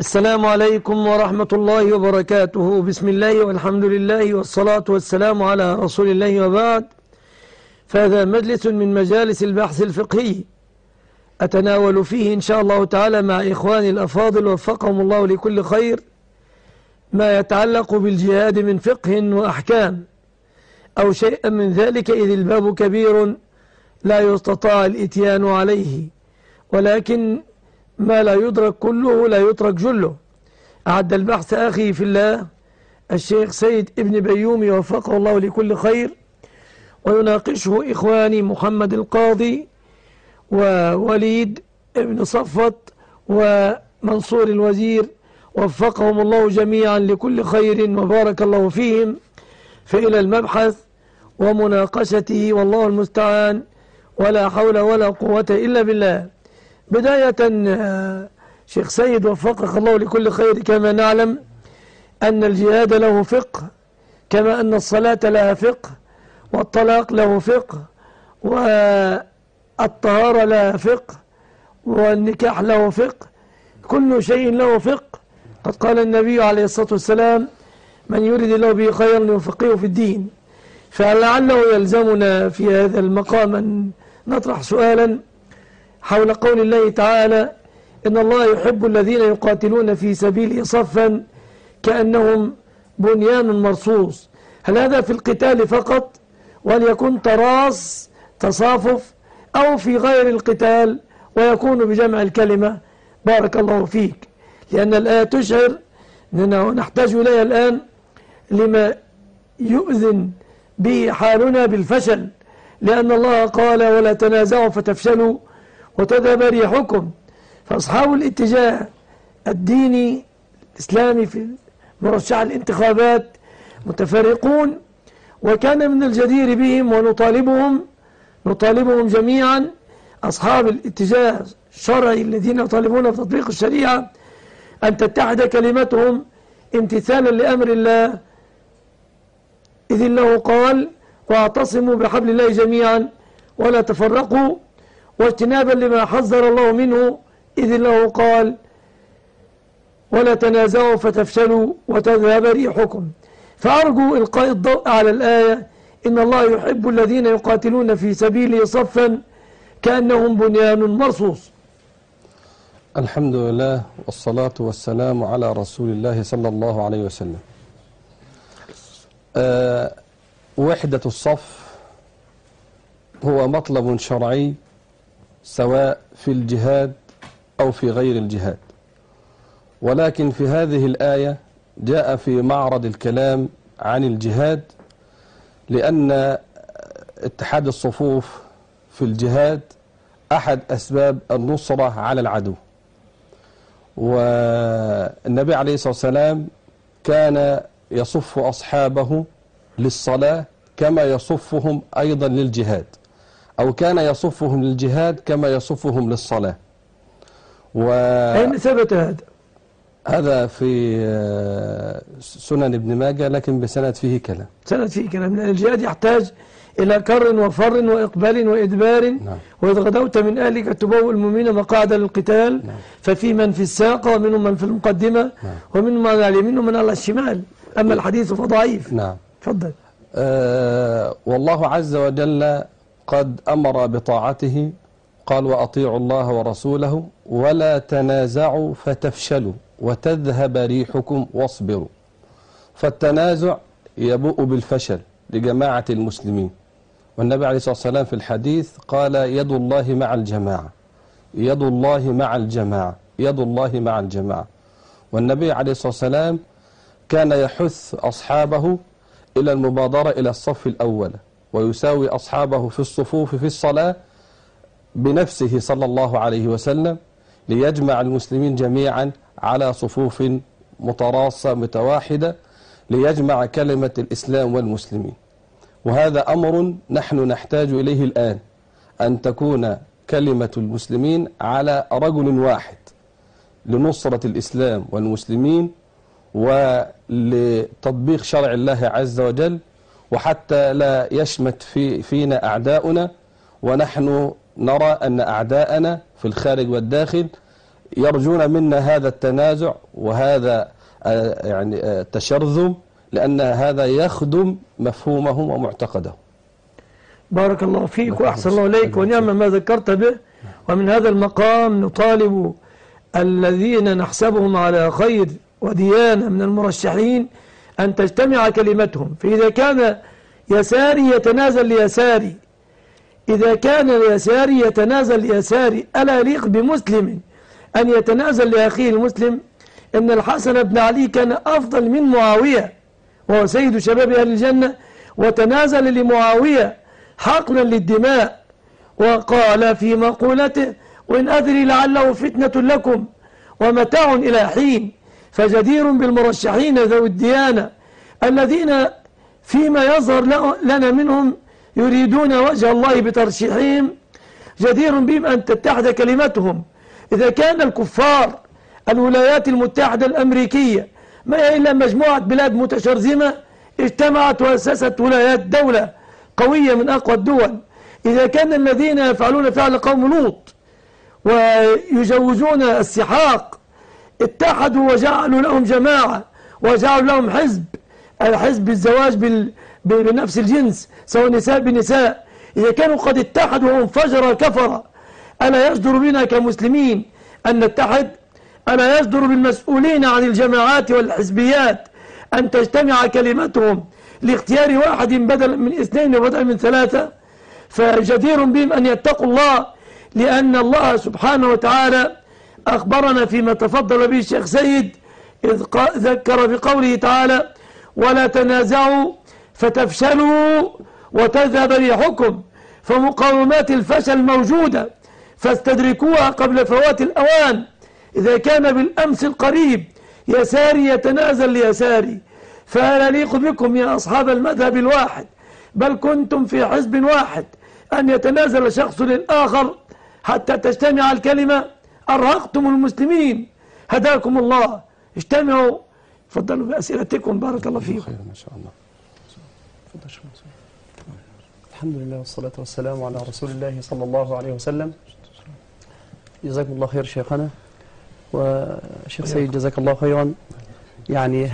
السلام عليكم ورحمة الله وبركاته. بسم الله والحمد لله والصلاة والسلام على رسول الله وبعد. فهذا مجلس من مجالس البحث الفقهي أتناول فيه إن شاء الله تعالى مع إخواني الأفاضل وفقهم الله لكل خير ما يتعلق بالجهاد من فقه وأحكام أو شيئا من ذلك، إذ الباب كبير لا يستطاع الإتيان عليه، ولكن ما لا يدرك كله لا يترك جله. أعد البحث أخي في الله الشيخ سيد ابن بيومي وفقه الله لكل خير، ويناقشه إخواني محمد القاضي ووليد ابن صفت ومنصور الوزير، وفقهم الله جميعا لكل خير وبارك الله فيهم. فإلى المبحث ومناقشته والله المستعان، ولا حول ولا قوة إلا بالله. بداية شيخ سيد وفقك الله لكل خير، كما نعلم أن الجهاد له فقه، كما أن الصلاة لها فقه، والطلاق له فقه، والطهارة لها فقه، والنكاح له فقه، كل شيء له فقه. قد قال النبي عليه الصلاة والسلام: من يريد الله به خيرا يفقهه في الدين. فلعله يلزمنا في هذا المقام أن نطرح سؤالا حول قول الله تعالى: إن الله يحب الذين يقاتلون في سبيله صفا كأنهم بنيان مرصوص. هل هذا في القتال فقط وأن يكون تراص تصافف، أو في غير القتال ويكون بجمع الكلمة؟ بارك الله فيك. لأن الآية تشعر أننا نحتاج إليها الآن لما يؤذن به حالنا بالفشل، لأن الله قال: ولا تنازعوا فتفشلوا وتذهب ريحكم. فأصحاب الاتجاه الديني الإسلامي في مرشح الانتخابات متفرقون، وكان من الجدير بهم ونطالبهم جميعا أصحاب الاتجاه الشرعي الذين يطالبون بتطبيق الشريعة أن تتحد كلمتهم امتثالا لأمر الله، إذ الله قال: واعتصموا بحبل الله جميعا ولا تفرقوا، واجتنابا لما حذر الله منه، إذ الله قال: ولا تنازعوا فتفشلوا وتذهب ريحكم. فأرجو إلقاء الضوء على الآية: إن الله يحب الذين يقاتلون في سبيله صفا كأنهم بنيان مرصوص. الحمد لله والصلاة والسلام على رسول الله صلى الله عليه وسلم. وحدة الصف هو مطلب شرعي سواء في الجهاد أو في غير الجهاد، ولكن في هذه الآية جاء في معرض الكلام عن الجهاد، لأن اتحاد الصفوف في الجهاد أحد أسباب النصرة على العدو. والنبي عليه الصلاة والسلام كان يصف أصحابه للصلاة كما يصفهم أيضا للجهاد، أو كان يصفهم للجهاد كما يصفهم للصلاة. أين ثبت هذا؟ هذا في سنن ابن ماجه، لكن بسند فيه كلام. سند فيه كلام، لأن الجهاد يحتاج إلى كر وفر وإقبال وإدبار. نعم. وإذ غدوت من أهلك تبوئ المؤمنين مقاعد للقتال. نعم. ففي من في الساقة، ومنهم من في المقدمة. نعم. ومنهم من على اليمين ومن على الشمال. أما الحديث فضعيف. نعم. تفضل. والله عز وجل قد أمر بطاعته، قال: وأطيعوا الله ورسوله ولا تنازعوا فتفشلوا وتذهب ريحكم واصبروا. فالتنازع يبوء بالفشل لجماعة المسلمين، والنبي عليه الصلاة والسلام في الحديث قال: يد الله مع الجماعة، يد الله مع الجماعة، يد الله مع الجماعة. والنبي عليه الصلاة والسلام كان يحث أصحابه إلى المبادرة إلى الصف الأول، ويساوي أصحابه في الصفوف في الصلاة بنفسه صلى الله عليه وسلم، ليجمع المسلمين جميعا على صفوف متراصة متواحدة، ليجمع كلمة الإسلام والمسلمين. وهذا أمر نحن نحتاج إليه الآن، أن تكون كلمة المسلمين على رجل واحد لنصرة الإسلام والمسلمين ولتطبيق شرع الله عز وجل، وحتى لا يشمت فينا أعداؤنا، ونحن نرى أن أعداءنا في الخارج والداخل يرجون منا هذا التنازع وهذا يعني التشرذم، لأن هذا يخدم مفهومهم ومعتقدهم. بارك الله فيك وأحسن الله إليك، ونعم ما ذكرت به. ومن هذا المقام نطالب الذين نحسبهم على خير وديانة من المرشحين أن تجتمع كلمتهم. فإذا كان يساري يتنازل ليساري، إذا كان اليساري يتنازل ليساري، ألا يليق بمسلم أن يتنازل لأخيه المسلم؟ إن الحسن بن علي كان أفضل من معاوية وهو سيد شباب أهل الجنة، وتنازل لمعاوية حقنا للدماء، وقال في مقولته: وإن أدري لعله فتنة لكم ومتاع إلى حين. فجدير بالمرشحين ذوي الديانة الذين فيما يظهر لنا منهم يريدون وجه الله بترشيحهم، جدير بهم أن تتحد كلمتهم. إذا كان الكفار الولايات المتحدة الأمريكية ما هي إلا مجموعة بلاد متشرذمة اجتمعت وأسست ولايات دولة قوية من أقوى الدول، إذا كان الذين يفعلون فعل قوم لوط ويجوزون السحاق اتحدوا وجعلوا لهم جماعة وجعلوا لهم حزب الزواج بنفس الجنس سواء نساء بنساء، إذا كانوا قد اتحدوا وانفجر كفر، ألا يصدر بنا كمسلمين أن نتحد؟ ألا يصدر بالمسؤولين عن الجماعات والحزبيات أن تجتمع كلمتهم لاختيار واحد بدل من اثنين وبدل من ثلاثة؟ فجدير بهم أن يتقوا الله، لأن الله سبحانه وتعالى أخبرنا فيما تفضل به الشيخ سيد إذ ذكر بقوله تعالى: ولا تنازعوا فتفشلوا وتذهب ريحكم. فمقاومات الفشل موجودة فاستدركوها قبل فوات الأوان. إذا كان بالأمس القريب يساري يتنازل ليساري، فلا يليق بكم يا أصحاب المذهب الواحد، بل كنتم في حزب واحد، أن يتنازل شخص للآخر حتى تجتمع الكلمة. أرهقتم المسلمين، هداكم الله. اجتمعوا. تفضلوا بأسئلتكم، بارك الله فيكم. خير ما شاء الله. الحمد لله والصلاة والسلام على رسول الله صلى الله عليه وسلم. جزاكم الله خير شيخنا وشيخ سيد، جزاك الله خيرا. يعني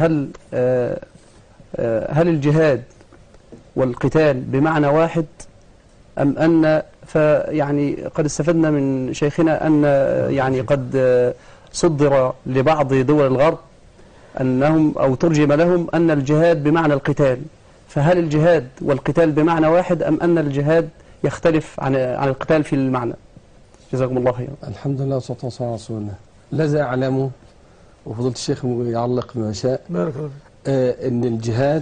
هل الجهاد والقتال بمعنى واحد أم أن فيعني قد استفدنا من شيخنا أن يعني قد صدر لبعض دول الغرب أنهم أو ترجم لهم أن الجهاد بمعنى القتال، فهل الجهاد والقتال بمعنى واحد أم أن الجهاد يختلف عن القتال في المعنى؟ جزاكم الله خيرا. الحمد لله والصلاة والسلام على رسول الله. لا أعلم، وفضلت الشيخ يعلق ما شاء، أن الجهاد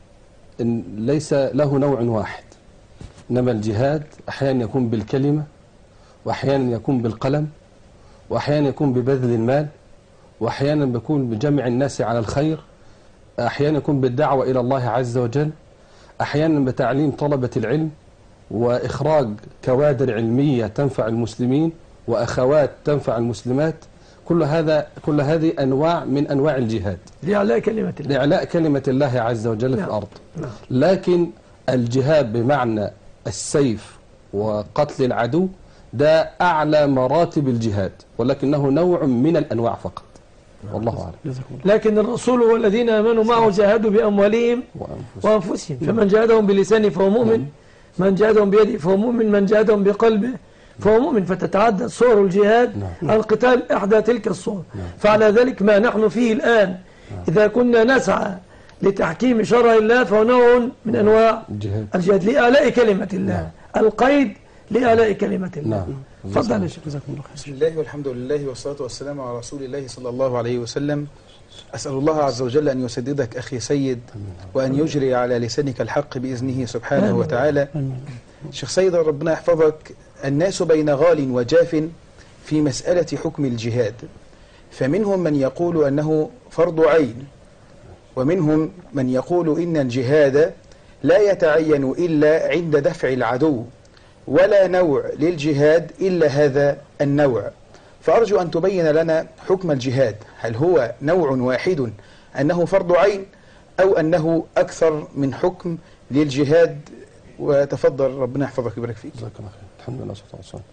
ليس له نوع واحد، إنما الجهاد أحيانا يكون بالكلمة، وأحيانا يكون بالقلم، وأحيانا يكون ببذل المال، وأحيانا يكون بجمع الناس على الخير، أحيانا يكون بالدعوة إلى الله عز وجل، أحيانا بتعليم طلبة العلم وإخراج كوادر علمية تنفع المسلمين وأخوات تنفع المسلمات. كل هذه أنواع من أنواع الجهاد لإعلاء كلمة الله، لإعلاء كلمة الله عز وجل في الأرض. لكن الجهاد بمعنى السيف وقتل العدو ده أعلى مراتب الجهاد، ولكنه نوع من الأنواع فقط، والله أعلم. لكن الرسول والذين آمنوا معه جاهدوا بأموالهم وأنفسهم، فمن جاهدهم بلسانه فهو مؤمن، من جاهدهم بيده فهو مؤمن، من جاهدهم بقلبه فهو مؤمن. فتتعدد صور الجهاد، القتال إحدى تلك الصور. فعلى ذلك ما نحن فيه الآن إذا كنا نسعى لتحكيم شرع الله فهو نوع من أنواع الجهاد لإعلاء كلمة الله، القيد لإعلاء كلمة الله. تفضل يا شيخ. جزاكم الله خير. بسم الله والحمد لله والصلاة والسلام على رسول الله صلى الله عليه وسلم. أسأل الله عز وجل أن يسددك أخي سيد، وأن يجري على لسانك الحق بإذنه سبحانه وتعالى. شيخ سيد ربنا يحفظك، الناس بين غال وجاف في مسألة حكم الجهاد، فمنهم من يقول أنه فرض عين، ومنهم من يقول إن الجهاد لا يتعين إلا عند دفع العدو، ولا نوع للجهاد إلا هذا النوع. فأرجو أن تبين لنا حكم الجهاد، هل هو نوع واحد أنه فرض عين أو أنه أكثر من حكم للجهاد؟ وتفضل ربنا يحفظك ويبارك فيك. جزاك الله خير. الحمد لله والصلاة والسلام.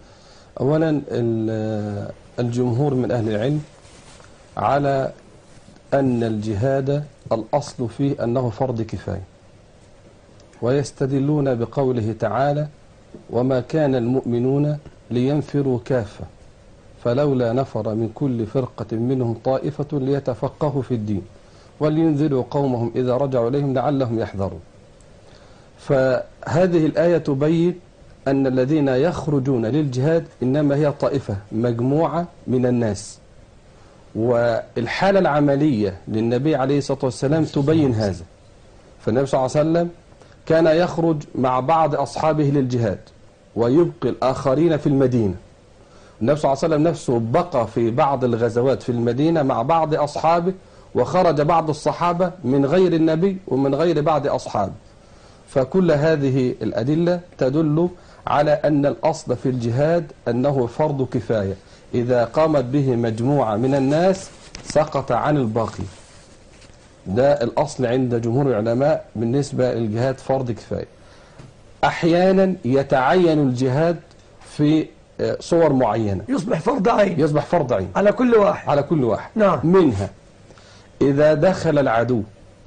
أولا الجمهور من أهل العلم على أن الجهاد الأصل فيه أنه فرض كفاية، ويستدلون بقوله تعالى: وما كان المؤمنون لينفروا كافة فلولا نفر من كل فرقة منهم طائفة ليتفقهوا في الدين ولينذروا قومهم إذا رجعوا إليهم لعلهم يحذرون. فهذه الآية تبين أن الذين يخرجون للجهاد إنما هي طائفة مجموعة من الناس، والحالة العملية للنبي عليه الصلاة والسلام تبين هذا. فالنبي صلى الله عليه وسلم كان يخرج مع بعض أصحابه للجهاد ويبقي الآخرين في المدينة. النبي صلى الله عليه وسلم نفسه بقى في بعض الغزوات في المدينة مع بعض أصحابه، وخرج بعض الصحابة من غير النبي ومن غير بعض أصحابه. فكل هذه الأدلة تدل على أن الأصل في الجهاد أنه فرض كفاية، إذا قامت به مجموعة من الناس سقط عن الباقي. ده الأصل عند جمهور العلماء بالنسبة للجهاد فرض كفاية. أحيانا يتعين الجهاد في صور معينة، يصبح فرض عين، يصبح فرض عين على كل واحد، على كل واحد. نعم. منها إذا دخل العدو،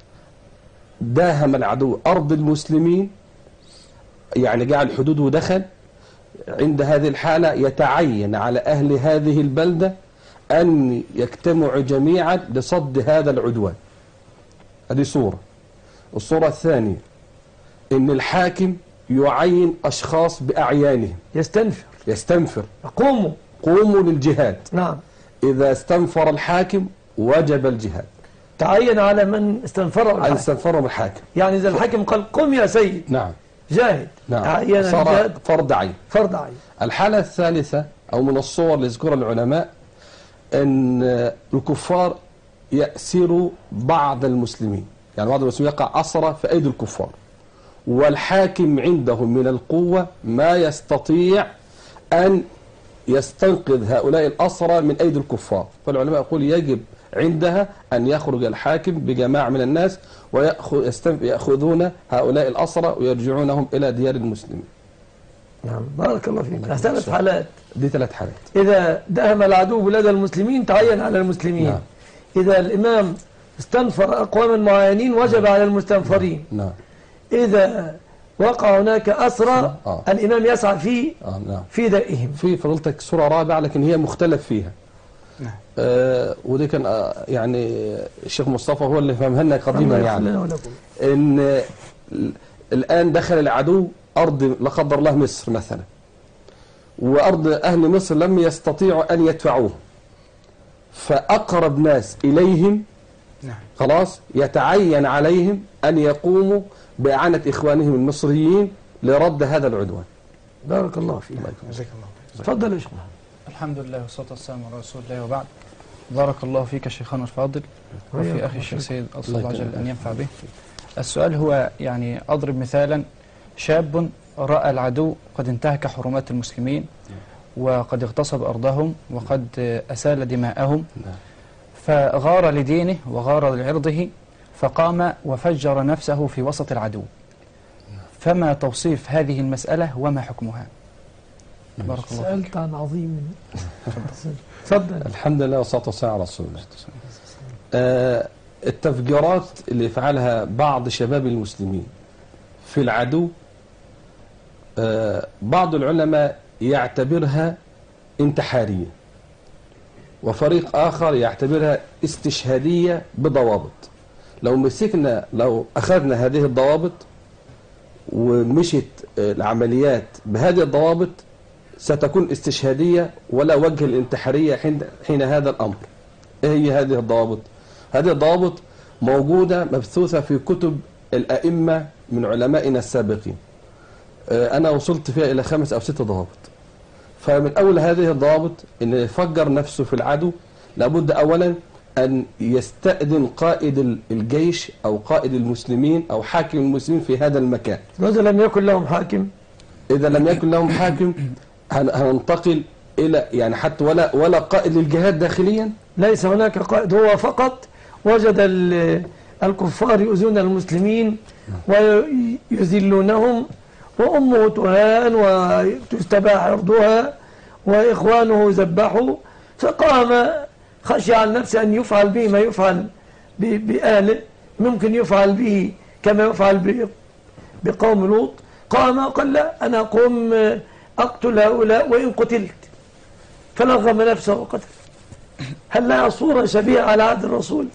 داهم العدو أرض المسلمين، يعني جعل الحدود ودخل، عند هذه الحالة يتعين على أهل هذه البلدة أن يجتمعوا جميعا لصد هذا العدوان. هذه صورة. الصورة الثانية إن الحاكم يعين أشخاص بأعيانهم، يستنفر قوموا للجهاد. نعم. إذا استنفر الحاكم وجب الجهاد. تعين على من استنفره الحاكم. يعني إذا الحاكم قال قم يا سيد، نعم، جاهد، نعم، تعين صار فرض عين. فرض عين. الحالة الثالثة أو من الصور اللي يذكرها العلماء أن الكفار يأسروا بعض المسلمين، يعني بعض المسلمين يقع أسرى في أيدي الكفار، والحاكم عنده من القوة ما يستطيع أن يستنقذ هؤلاء الأسرى من أيدي الكفار. فالعلماء يقول يجب عندها أن يخرج الحاكم بجماعة من الناس ويأخذون هؤلاء الأسرى ويرجعونهم إلى ديار المسلمين. نعم، بارك الله فيك. 3 حالات. دي 3 حالات. إذا دهم العدو بلاد المسلمين تعين على المسلمين. نعم. إذا الإمام استنفر أقواما معينين وجب على المستنفرين. نعم. إذا وقع هناك أسرى الإمام يسعى نعم. في دائهم. في فضلتك صورة رابعة لكن هي مختلف فيها. نعم. ودي كان يعني الشيخ مصطفى هو اللي فهمها لنا قديما، يعني إن الآن دخل العدو أرض لا قدر الله مصر مثلا، وأرض أهل مصر لم يستطيعوا أن يدفعوه، فأقرب ناس إليهم خلاص يتعين عليهم أن يقوموا بإعانة إخوانهم المصريين لرد هذا العدوان. بارك الله فيك. جزاك الله خير. تفضل يا شيخ. الحمد لله والصلاة والسلام على رسول الله وبعد. بارك الله فيك شيخنا الفاضل وفي أخي الشيخ سيد، أسأل الله جل أن ينفع به. السؤال هو يعني أضرب مثالا: شاب رأى العدو قد انتهك حرمات المسلمين وقد اغتصب أرضهم وقد أسال دماءهم، فغار لدينه وغار لعرضه فقام وفجر نفسه في وسط العدو، فما توصيف هذه المسألة وما حكمها؟ بارك الله فيك. سألت عن عظيم. تفضل. الحمد لله والصلاة والسلام على رسول الله. التفجيرات اللي فعلها بعض شباب المسلمين في العدو، بعض العلماء يعتبرها انتحارية، وفريق آخر يعتبرها استشهادية بضوابط. لو أخذنا هذه الضوابط ومشت العمليات بهذه الضوابط ستكون استشهادية ولا وجه الانتحارية حين هذا الأمر. إيه هي هذه الضوابط؟ هذه الضوابط موجودة مبثوثة في كتب الأئمة من علمائنا السابقين. أنا وصلت فيها إلى 5 أو 6 ضوابط. فمن أول هذه الضوابط إن يفجر نفسه في العدو لابد أولا أن يستأذن قائد الجيش أو قائد المسلمين أو حاكم المسلمين في هذا المكان. إذا لم يكن لهم حاكم، إذا لم يكن لهم حاكم هننتقل إلى يعني حتى ولا قائد للجهاد داخليا، ليس هناك قائد، هو فقط وجد الكفار يؤذون المسلمين ويذلونهم وأمه تهان وتستباح عرضها وإخوانه ذبحوا، فقام خشي على نفسه أن يفعل به ما يفعل بآله، ممكن يفعل به كما يفعل بقوم لوط. قام وقال لا، أنا أقوم أقتل هؤلاء وإن قتلت، فلغم نفسه وقتل. هل لها صورة شبيهة على عهد الرسول؟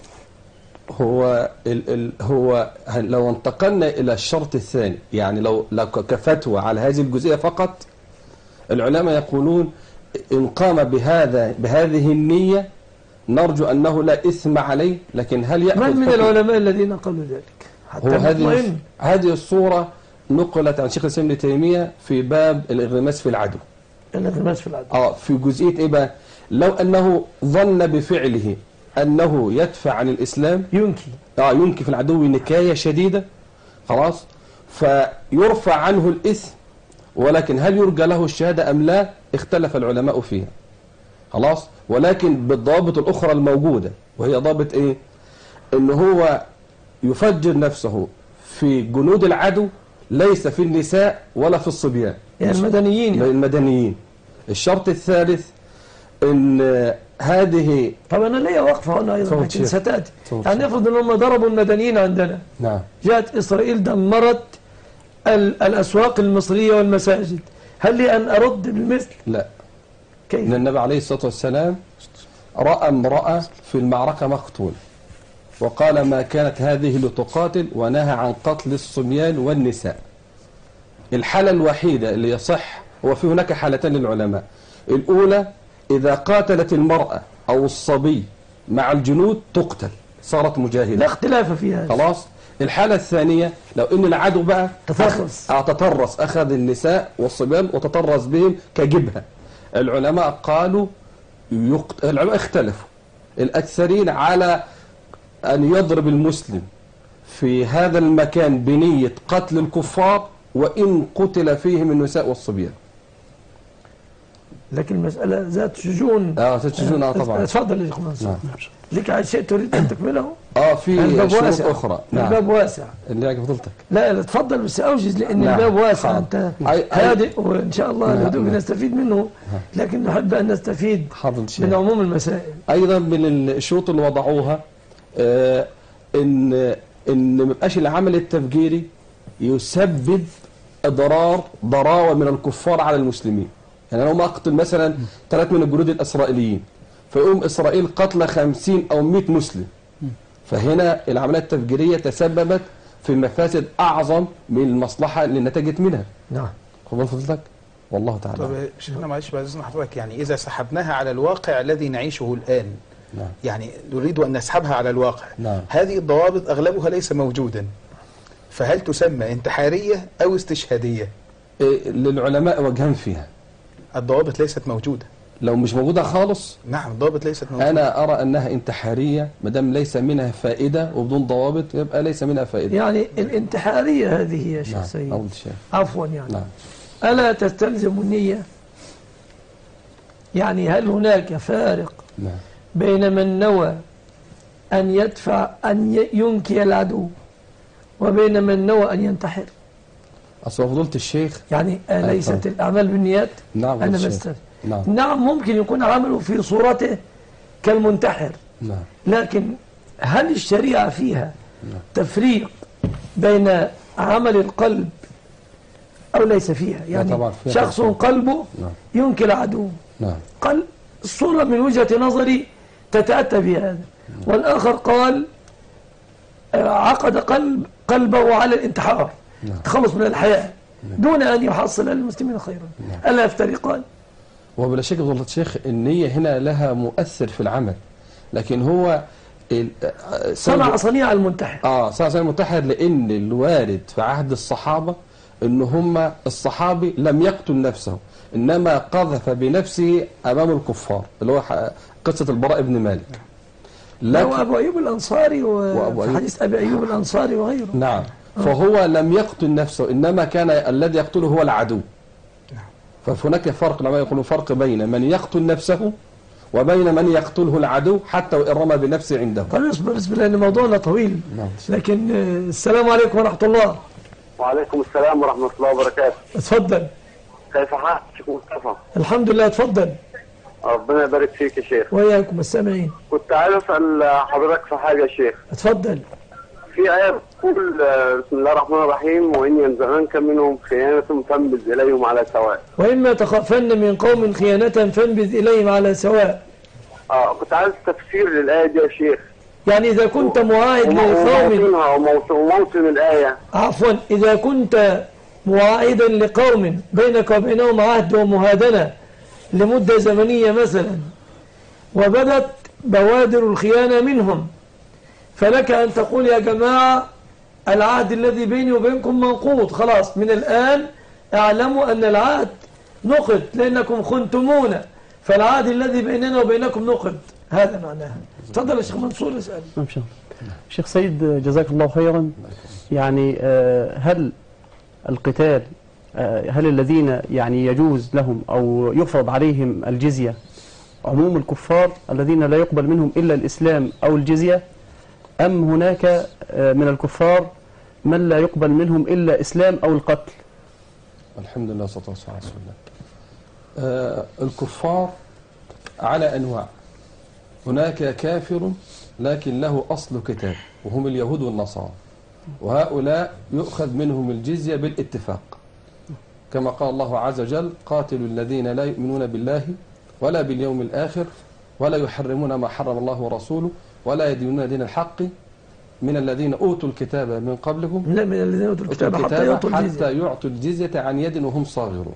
هو لو انتقلنا إلى الشرط الثاني، يعني لو كفتوى على هذه الجزئية فقط، العلماء يقولون إن قام بهذه النية نرجو أنه لا إثم عليه، لكن هل يأخذ من العلماء الذين قالوا ذلك؟ حتى هذه الصورة نقلت عن شيخ الإسلام ابن تيمية في باب الانغماس في العدو. الانغماس في العدو في جزئية إيه بقى؟ لو أنه ظن بفعله أنه يدفع عن الإسلام، ينكي في العدو نكاية شديدة، خلاص، فيرفع عنه الإثم، ولكن هل يرجى له الشهادة أم لا؟ اختلف العلماء فيها، خلاص، ولكن بالضوابط الأخرى الموجودة، وهي ضابط إيه؟ إن هو يفجر نفسه في جنود العدو، ليس في النساء ولا في الصبيان، يعني المدنيين. الشرط الثالث إن هذه، طب أنا ليا وقفة هنا أيضا لكن ستأتي. يعني نفرض أن هم ضربوا المدنيين عندنا، نعم، جاءت إسرائيل دمرت الأسواق المصرية والمساجد، هل لي أن أرد بالمثل؟ لا. كيف؟ إن النبي عليه الصلاة والسلام رأى امرأة في المعركة مقتول، وقال ما كانت هذه لتقاتل، ونهى عن قتل الصبيان والنساء. الحالة الوحيدة اللي يصح، هو في هناك حالتين للعلماء، الأولى إذا قاتلت المرأة أو الصبي مع الجنود تقتل، صارت مجاهدة، لا اختلاف فيها، خلاص. الحالة الثانية لو إن العدو بقى تطرس، أخذ النساء والصبيان وتطرس بهم كجبهة، العلماء قالوا العلماء اختلفوا، الأكثرين على أن يضرب المسلم في هذا المكان بنية قتل الكفار وإن قتل فيهم النساء والصبيان. لكن المسألة ذات شجون. ذات شجون. طبعا. اتفضل يا اخوان. نعم. لك شيء تريد ان تكمله؟ في شروط اخرى. نعم. الباب واسع. اللي عجب فضلتك. لا تفضل بس اوجز، لان الباب واسع. انت هادئ وان شاء الله الهدوء نستفيد منه، لكن نحب ان نستفيد من عموم المسائل. ايضا من الشروط اللي وضعوها ان ما يبقاش العمل التفجيري يسبب ضراوة من الكفار على المسلمين. يعني لو ما أقتل مثلا 3 من الجنود الإسرائيليين، فيقوم إسرائيل قتل 50 أو 100 مسلم، فهنا العمليات التفجيرية تسببت في مفاسد أعظم من المصلحة اللي نتجت منها. نعم. خذ فضلك والله تعالى. طب شيخنا معلش بعد إذن حضرتك، يعني إذا سحبناها على الواقع الذي نعيشه الآن، نعم، يعني نريد أن نسحبها على الواقع، نعم، هذه الضوابط أغلبها ليس موجودا، فهل تسمى انتحارية أو استشهادية؟ للعلماء وجهان فيها. الضوابط ليست موجودة. لو مش موجودة خالص، نعم، الضوابط ليست موجودة. أنا أرى أنها انتحارية، مدام ليس منها فائدة وبدون ضوابط يبقى ليس منها فائدة. يعني الانتحارية هذه يا شيخ سيد، نعم. عفوا يعني، نعم، ألا تستلزم النية؟ يعني هل هناك فارق نعم بين من نوى أن يدفع أن ينكي العدو وبين من نوى أن ينتحر؟ أصل فضيلة الشيخ يعني ليست الأعمال بالنيات؟ نعم. أنا نعم ممكن يكون عمله في صورته كالمنتحر، نعم، لكن هل الشريعة فيها تفريق بين عمل القلب أو ليس فيها؟ يعني فيها شخص قلبه ينكي العدو، قال الصورة من وجهة نظري تتأتى بهذا، والآخر قال عقد قلبه على الانتحار، تخلص من الحياة دون أن يحصل للمسلمين خيرا. ألا يفترقان؟ وبلا شك فضيلة الشيخ النية هنا لها مؤثر في العمل، لكن هو صنيع المنتحر. صنع المنتحر، لأن الوارد في عهد الصحابة إن هم الصحابي لم يقتل نفسه، إنما قذف بنفسه أمام الكفار، اللي هو قصة البراء بن مالك. وأبو أيوب الأنصاري وفي حديث أبي أيوب الأنصاري وغيره. نعم. فهو لم يقتل نفسه، إنما كان الذي يقتله هو العدو. فهناك فرق، لما يقولون فرق بين من يقتل نفسه وبين من يقتله العدو حتى وإن رمى بنفسه عنده. طيب اصبر لأن موضوعنا طويل. لكن السلام عليكم ورحمة الله. وعليكم السلام ورحمة الله وبركاته. اتفضل. كيف حالك شيخ مصطفى؟ الحمد لله، اتفضل. ربنا يبارك فيك يا شيخ. وإياكم السامعين. كنت عايز اسال حضرتك في حاجه يا شيخ. اتفضل. في آية بتقول بسم الله الرحمن الرحيم وإن ينزغنك منهم خيانة فانبذ إليهم على سواء. وإما تخافن من قوم خيانة فانبذ إليهم على سواء. كنت عايز تفسير للآية دي يا شيخ. يعني إذا كنت معاهد لقوم وموطن الآية. عفوا، إذا كنت معاهدا لقوم بينك وبينهم عهد ومهادنة لمدة زمنية مثلا، وبدت بوادر الخيانة منهم، فلك أن تقول يا جماعة العهد الذي بيني وبينكم منقوض، خلاص من الآن اعلموا أن العهد نقض لأنكم خنتمونا، فالعهد الذي بيننا وبينكم نقض. هذا معناه. تفضل يا شيخ منصور اسأل. شيخ سيد جزاك الله خيرا. يعني هل القتال هل الذين يعني يجوز لهم أو يفرض عليهم الجزية عموم الكفار الذين لا يقبل منهم إلا الإسلام أو الجزية، أم هناك من الكفار من لا يقبل منهم إلا إسلام أو القتل؟ الحمد لله والصلاة والسلام على رسول الله. الكفار على أنواع. هناك كافر لكن له أصل كتاب وهم اليهود والنصارى، وهؤلاء يؤخذ منهم الجزية بالاتفاق، كما قال الله عز وجل قاتلوا الذين لا يؤمنون بالله ولا باليوم الآخر ولا يحرمون ما حرم الله ورسوله ولا يدينون دين الحق من الذين أوتوا الكتاب من قبلهم، لا من الذين أوتوا الكتاب حتى يعطوا الجزية عن يد وهم صاغرون.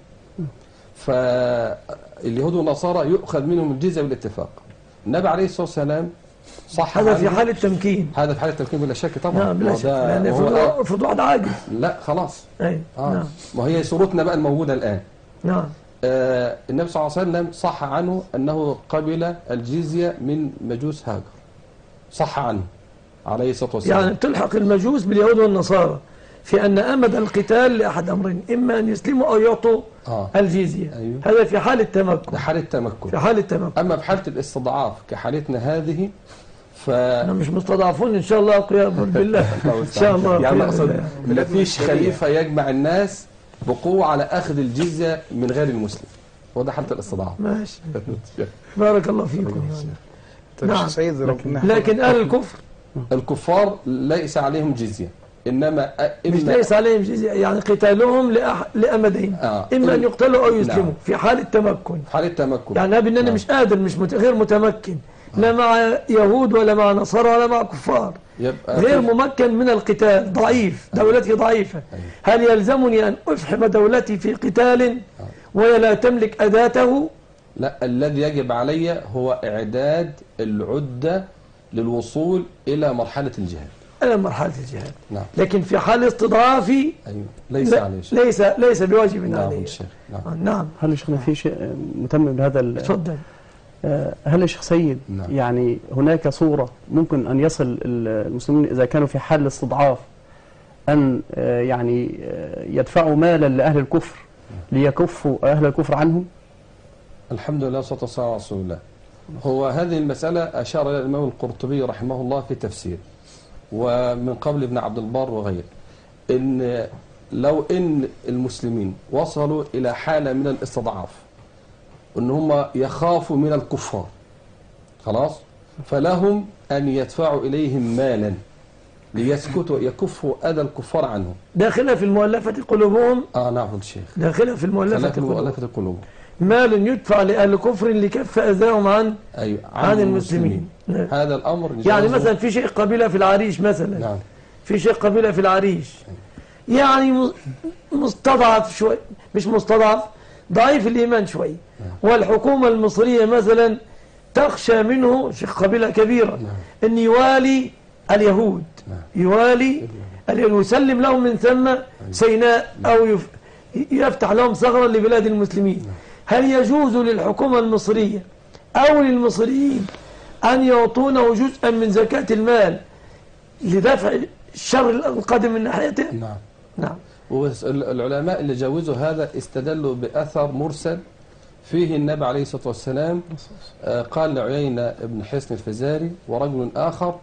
فاليهود والنصارى يؤخذ منهم الجزية بالاتفاق. النبي عليه الصلاة والسلام صح هذا في حال التمكين. هذا في حال التمكين بلا شك طبعا. نعم بلا شك، لأن افرض واحد عاجز. لا خلاص. نعم. وهي صورتنا بقى الموجودة الآن. نعم. النبي صلى الله عليه وسلم صح عنه أنه قبل الجزية من مجوس هاجر. صح عنه عليه الصلاة والسلام. يعني تلحق المجوس باليهود والنصارى في أن أمد القتال لأحد أمرين، إما أن يسلموا أو يعطوا الجزية. أيوه. هذا في حال التمكن. في حال التمكن. في حال التمكن. أما في حالة الاستضعاف كحالتنا هذه احنا مش مستضعفون إن شاء الله قيام بالله. إن شاء الله. يعني أقصد ما فيش خليفة يجمع الناس بقوة على أخذ الجزية من غير المسلم، وده حالة الاستضعاف. ماشي. بارك الله فيكم. نعم. لكن أهل الكفر الكفار ليس عليهم جزية، إنما مش ليس عليهم جزية، يعني قتالهم لأمدين، إما أن يقتلوا أو يسلموا. نعم. في حال التمكن. في حال التمكن. يعني أنا نعم. مش قادر، مش غير متمكن، لا مع يهود ولا مع نصارى ولا مع كفار، غير ممكن من القتال، ضعيف، دولتي ضعيفة. هل يلزمني أن أفحم دولتي في قتال وهي لا تملك أداته؟ لا، الذي يجب علي هو إعداد العدة للوصول إلى مرحلة الجهاد. إلى مرحلة الجهاد. نعم. لكن في حال استضعافي ليس عليه شيء. ليس بواجب نعم عليه. نعم. نعم. هل يا شيخنا في شيء متمم بهذا؟ تفضل. هل يا شيخ سيد نعم. يعني هناك صورة ممكن أن يصل المسلمين إذا كانوا في حال الاستضعاف أن يعني يدفعوا مالا لأهل الكفر ليكفوا أهل الكفر عنهم؟ الحمد لله والصلاة والسلام على رسول الله. هو هذه المسألة أشار إلى الإمام القرطبي رحمه الله في تفسير، ومن قبل ابن عبد البر وغيره، إن لو إن المسلمين وصلوا إلى حالة من الاستضعاف إن هم يخافوا من الكفار خلاص، فلهم أن يدفعوا إليهم مالا ليسكتوا يكفوا أذى الكفار عنهم. داخلها في المؤلفة قلوبهم. نعم الشيخ. داخلها في المؤلفة قلوبهم. مال يدفع لأهل كفر لكف أذاهم عن المسلمين. هذا الأمر يعني مثلا في شيء قبيلة في العريش مثلا. نعم. في شيء قبيلة في العريش يعني مستضعف شوي، مش مستضعف، ضعيف الإيمان شوي، والحكومة المصرية مثلا تخشى منه شيخ قبيلة كبيرة أن يوالي اليهود، يوالي يسلم لهم من ثم سيناء أو يفتح لهم ثغرا لبلاد المسلمين. هل يجوز للحكومة المصرية أو للمصريين أن يعطونه جزءا من زكاة المال لدفع الشر القادم من ناحيته؟ نعم. نعم. والعلماء اللي جاوزوا هذا استدلوا بأثر مرسل فيه النبي عليه الصلاة والسلام قال لعيينة بن حصن الفزاري ورجل آخر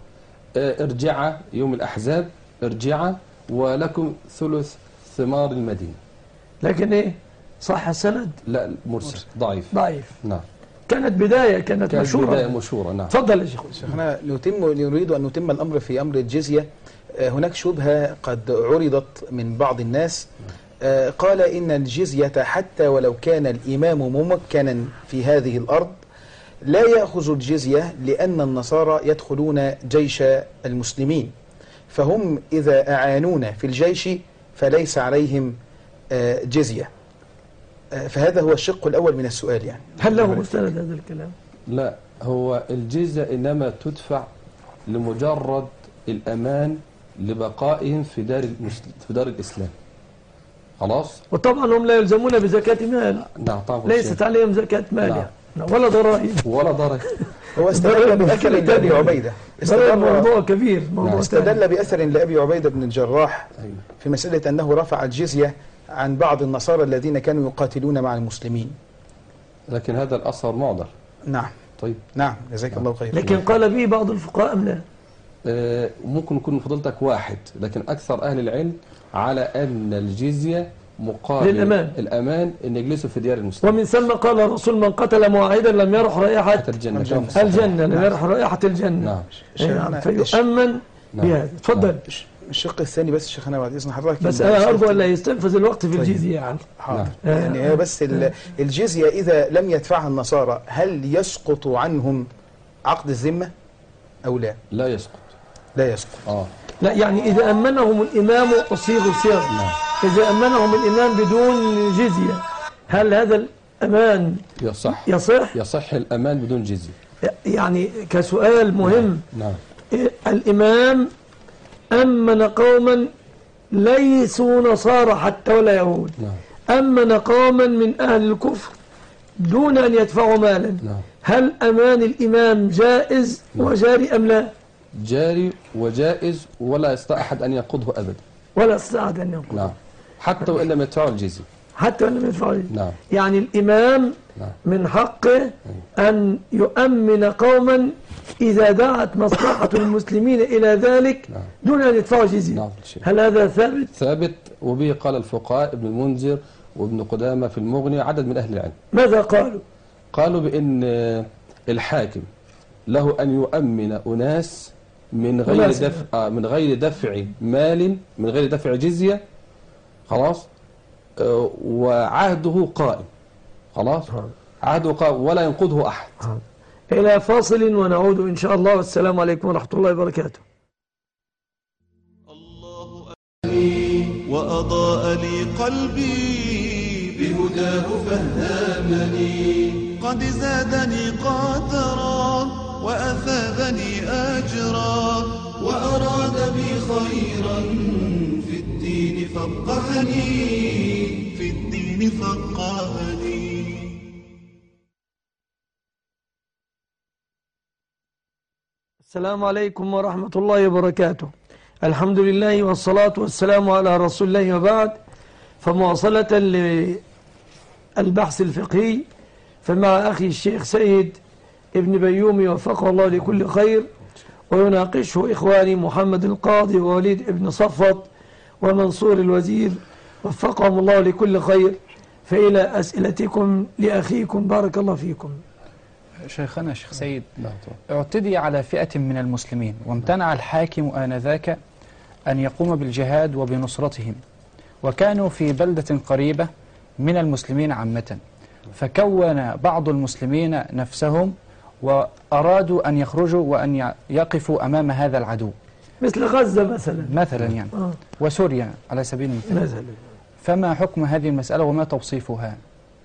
ارجعا يوم الأحزاب، ارجعا ولكم ثلث ثمار المدينة. لكن إيه؟ صح السند؟ لا مرسل ضعيف. ضعيف. نعم. كانت بداية، كانت مشهورة. بداية مشهورة. نعم. تفضل يا شيخ. شيخنا نريد أن نتم الأمر في أمر الجزية. هناك شبهة قد عرضت من بعض الناس، قال إن الجزية حتى ولو كان الإمام ممكنا في هذه الأرض لا يأخذ الجزية، لأن النصارى يدخلون جيش المسلمين، فهم إذا أعانونا في الجيش فليس عليهم جزية. فهذا هو الشق الأول من السؤال. يعني هل له مستند هذا الكلام؟ لا، هو الجزية إنما تدفع لمجرد الأمان لبقائهم في دار الإسلام. خلاص. وطبعا هم لا يلزمون بزكاة مال. نعم طبعا. ليست عليهم زكاة مال. نعم. ولا ضرائب. ولا ضرائب. هو استدل بأثر لأبي عبيدة. موضوع كبير. استدل بأثر لأبي عبيدة بن الجراح في مسألة أنه رفع الجزية عن بعض النصارى الذين كانوا يقاتلون مع المسلمين. لكن هذا الأثر معضل. نعم. طيب. نعم جزاك الله خير. لكن قال به بعض الفقهاء أم لا؟ ممكن يكون فضلتك واحد، لكن أكثر أهل العلم على أن الجزية مقابل الأمان أن يجلسوا في ديار المسلمين. ومن ثم قال الرسول: من قتل معاهدا لم يرح رائحة الجنة لم يرح رائحة الجنة. نعم. فيؤمن بهذا. تفضل. الشق الثاني بس شيخنا بعد إذن حضرتك، بس أنا أرجو أن لا يستنفذ الوقت في الجزية. يعني حاضر. يعني هي بس الجزية إذا لم يدفعها النصارى هل يسقط عنهم عقد الذمة أو لا؟ لا يسقط. لا يسقط. لا، يعني إذا أمنهم الإمام أصيغ الصيغ. إذا أمنهم الإمام بدون جزية هل هذا الأمان يصح الأمان بدون جزية؟ يعني كسؤال مهم. نعم. الإمام أمن قوما ليسوا نصارى حتى ولا يهود. نعم. أمن قوما من أهل الكفر دون أن يدفعوا مالا. نعم. هل أمان الإمام جائز وجاري أم لا؟ جاري وجائز، ولا يستطيع أحد أن ينقضه أبدا. ولا يستطيع أحد أن ينقضه. نعم. حتى وإن لم يدفعوا الجزية. حتى وإن لم يدفعوا الجزية. نعم. يعني الإمام من حقه أن يؤمن قوما إذا دعت مصلحة المسلمين إلى ذلك دون أن يدفعوا جزية. نعم. هل هذا ثابت؟ ثابت، وبه قال الفقهاء ابن المنذر وابن قدامة في المغني عدد من أهل العلم. ماذا قالوا؟ قالوا بأن الحاكم له أن يؤمن أناس من غير دفع مال، من غير دفع جزية. خلاص. وعهده قائم. خلاص. عهده قائم ولا ينقضه أحد. إلى فاصل ونعود إن شاء الله، والسلام عليكم ورحمة الله وبركاته. الله أهلي وأضاء لي قلبي بهداه فهمني، قد زادني قدرا وأثابني أجرا، وأراد بي خيرا في الدين فقهني، في الدين فقهني. السلام عليكم ورحمة الله وبركاته. الحمد لله والصلاة والسلام على رسول الله، وبعد. فمواصلة للبحث الفقهي، فمع أخي الشيخ سيد ابن بيومي وفقه الله لكل خير، ويناقشه إخواني محمد القاضي ووليد ابن صفوت ومنصور الوزير وفقهم الله لكل خير. فإلى أسئلتكم لأخيكم، بارك الله فيكم. شيخنا الشيخ سيد، اعتدي على فئة من المسلمين وامتنع الحاكم آنذاك أن يقوم بالجهاد وبنصرتهم، وكانوا في بلدة قريبة من المسلمين عامة، فكون بعض المسلمين نفسهم وأرادوا أن يخرجوا وأن يقفوا أمام هذا العدو، مثل غزة مثلا يعني وسوريا على سبيل المثال. فما حكم هذه المسألة وما توصيفها؟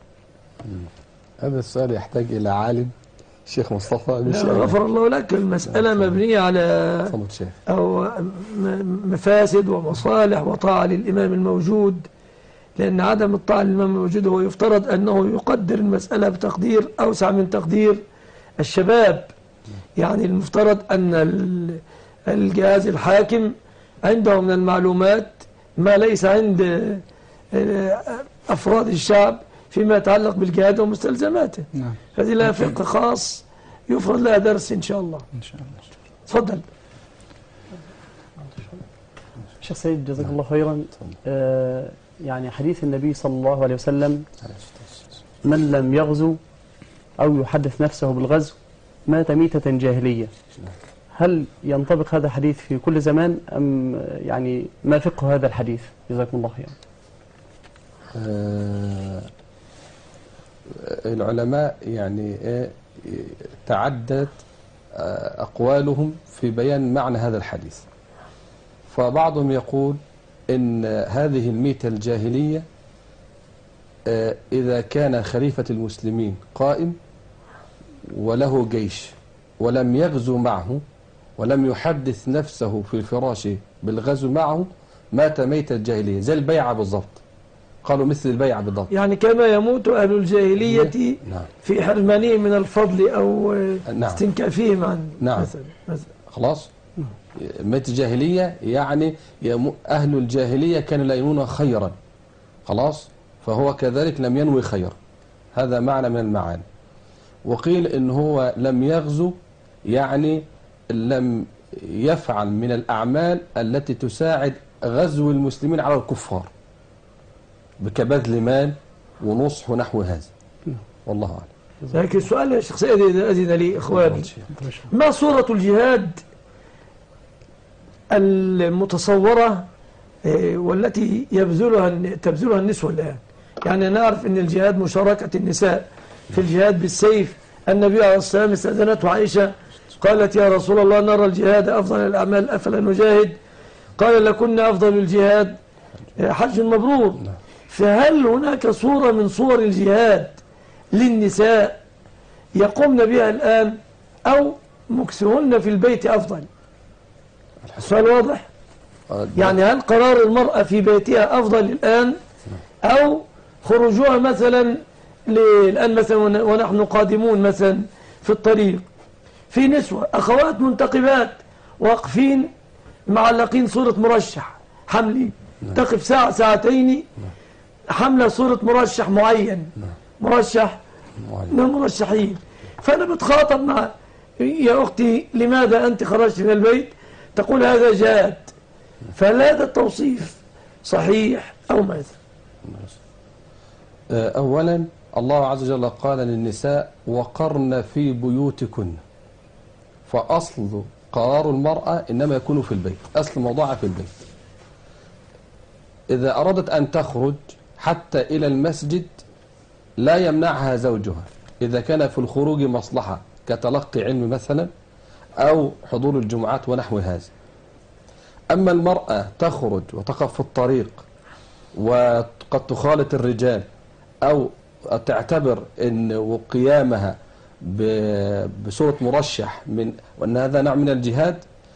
هذا السؤال يحتاج إلى عالم. شيخ مصطفى غفر الله لك. المسألة مبنية على أو مفاسد ومصالح وطاعة للإمام الموجود، لأن عدم الطاعة للإمام الموجود هو يفترض أنه يقدر المسألة بتقدير أوسع من تقدير الشباب. يعني المفترض أن الجهاز الحاكم عنده من المعلومات ما ليس عند أفراد الشعب فيما يتعلق بالجهاد ومستلزماته. هذه لها فقه خاص يفرض لها درس إن شاء الله. إن شاء الله. تفضل. شيخ سيد جزاك الله خيرا. يعني حديث النبي صلى الله عليه وسلم: من لم يغزو أو يحدث نفسه بالغزو مات ميتة جاهلية. هل ينطبق هذا الحديث في كل زمان أم يعني ما فقه هذا الحديث؟ جزاكم الله خيرا. العلماء يعني تعدت أقوالهم في بيان معنى هذا الحديث. فبعضهم يقول إن هذه الميتة الجاهلية إذا كان خليفة المسلمين قائم وله جيش ولم يغزو معه ولم يحدث نفسه في الفراش بالغزو معه مات ميتة الجاهلية، زي البيعة بالضبط. قالوا مثل البيعة بالضبط، يعني كما يموت أهل الجاهلية في حرمانهم من الفضل أو استنكافهم عن مثلا. خلاص. ميت الجاهلية يعني أهل الجاهلية كانوا لا ينوون خيرا، خلاص، فهو كذلك لم ينوي خيرا. هذا معنى من المعاني. وقيل إن هو لم يغزو يعني لم يفعل من الأعمال التي تساعد غزو المسلمين على الكفار بكبذل مال ونصح ونحو هذا. والله أعلم. لكن السؤال يا شيخ سيد إذا أذن لي إخواني، ما صورة الجهاد المتصورة والتي تبذلها النسوة الآن؟ يعني نعرف أن الجهاد مشاركة النساء في الجهاد بالسيف. النبي عليه الصلاة والسلام استأذنته عائشة قالت: يا رسول الله نرى الجهاد أفضل الأعمال أفلا نجاهد؟ قال: لكن أفضل الجهاد حج مبرور. فهل هناك صورة من صور الجهاد للنساء يقومن بها الآن أو مكسهن في البيت أفضل؟ السؤال واضح؟ يعني هل قرار المرأة في بيتها أفضل الآن أو خروجها مثلا الآن مثلا ونحن قادمون مثلا في الطريق في نسوة أخوات منتقبات واقفين معلقين صورة مرشح حملي، تقف ساعة ساعتين حملة صورة مرشح معين، مرشح من المرشحين. فأنا بتخاطب مع: يا أختي لماذا أنت خرجت من البيت؟ تقول هذا جهاد. فهل هذا التوصيف صحيح أو ماذا؟ أولا الله عز وجل قال للنساء: وقرن في بيوتكن. فأصل قرار المرأة إنما يكون في البيت، أصل موضوعها في البيت. إذا أرادت أن تخرج حتى إلى المسجد لا يمنعها زوجها إذا كان في الخروج مصلحة كتلقي علم مثلا أو حضور الجمعات ونحو هذا. أما المرأة تخرج وتقف في الطريق وقد تخالط الرجال أو تعتبر أن قيامها بصورة مرشح وأن هذا نوع من الجهاد،